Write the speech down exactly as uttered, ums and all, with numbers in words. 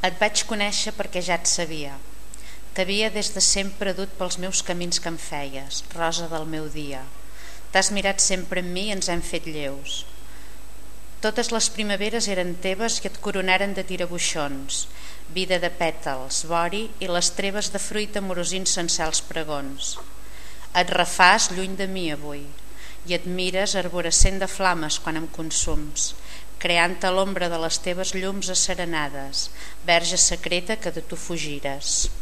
Et vaig conèixer perquè ja et sabia. T'havia des de sempre dut pels meus camins que em feies, rosa del meu dia. T'has mirat sempre en mi i ens hem fet lleus. Totes les primaveres eren teves i et coronaren de tirabuixons, vida de pètals, vori i les treves de fruita morosint sense els pregons. Et refàs lluny de mi avui i et mires arborescent de flames quan em consums, creant a l'ombra de les teves llums asserenades, verge secreta que de tu fugires.